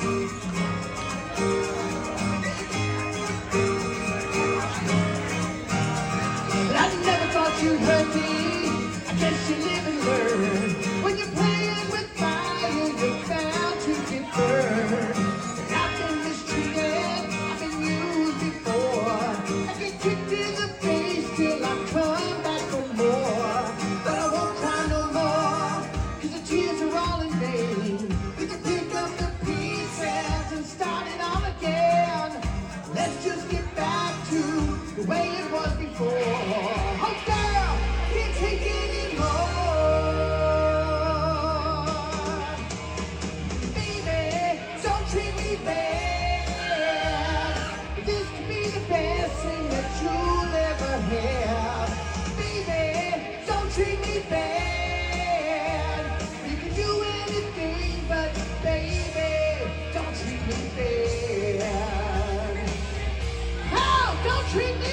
I never thought you'd hurt me. I guess you live and learn. When you're playing with fire, you're bound to get burned. And I've been mistreated, I've been used before. I get kicked in the face till I come back for more. But I won't cry no more, 'cause the tears are all in vain. We can pick up the pieces and start it all again. Let's just get back to the way it was before. Oh girl, can't take it anymore. Baby, don't treat me bad. This could be the best thing that you'll ever have. Baby, don't treat me bad. You can do anything, but baby, don't treat me bad. Oh, don't treat me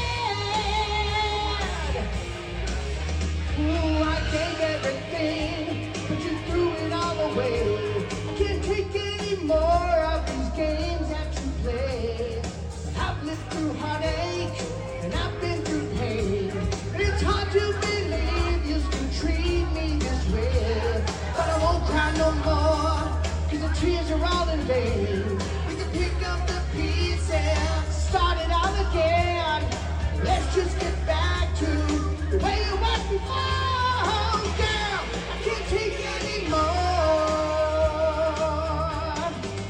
bad. Ooh, I gave everything, but you threw it all away. I can't take any more of these games that you play. I've lived through heartache, and I've been through pain. And it's hard to believe you still treat me this way. But I won't cry no more, 'cause the tears are all in vain. We can pick up the pieces, start it all again. Let's just get back to the way it was before. Girl, I can't take it anymore.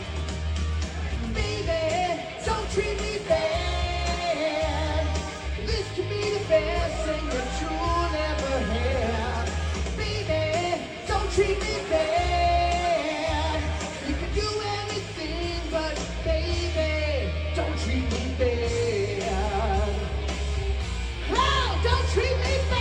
Baby, don't treat me bad. This could be the best thing that you'll ever have. Baby, don't treat me bad. You can do anything, but baby, don't treat me bad. Oh, don't treat me bad.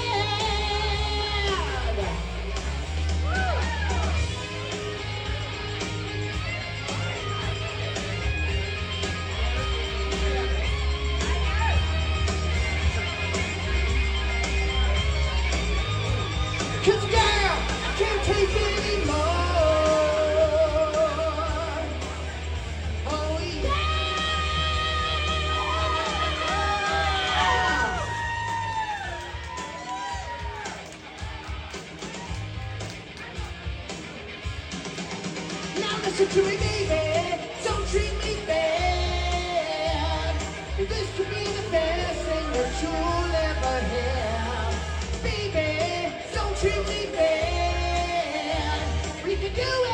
Cause girl, I can't take it anymore. Oh yeah. Now listen to me, baby. Don't treat me bad. This could be the best thing that you'll ever have. Baby, don't treat me bad. We can do